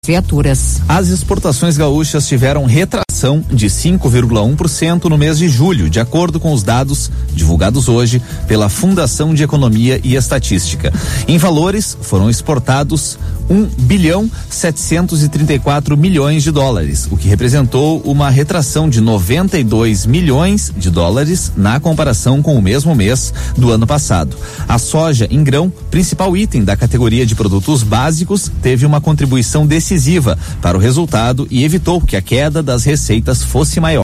viaturas. As exportações gaúchas tiveram retração de 5,1% no mês de julho, de acordo com os dados divulgados hoje pela Fundação de Economia e Estatística. Em valores, foram exportados 1,734 bilhões, o que representou uma retração de 92 milhões de dólares na comparação com o mesmo mês do ano passado. A soja em grão, principal item da categoria de produtos básicos, teve uma contribuição decisiva para o resultado e evitou que a queda das receitas fosse maior.